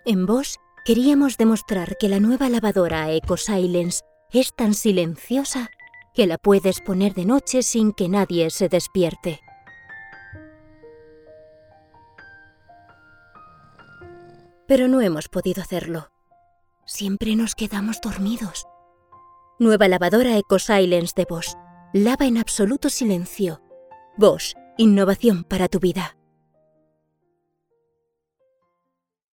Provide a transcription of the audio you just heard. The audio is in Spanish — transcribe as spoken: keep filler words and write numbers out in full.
En Bosch queríamos demostrar que la nueva lavadora EcoSilence es tan silenciosa que la puedes poner de noche sin que nadie se despierte. Pero no hemos podido hacerlo. Siempre nos quedamos dormidos. Nueva lavadora EcoSilence de Bosch. Lava en absoluto silencio. Bosch, innovación para tu vida.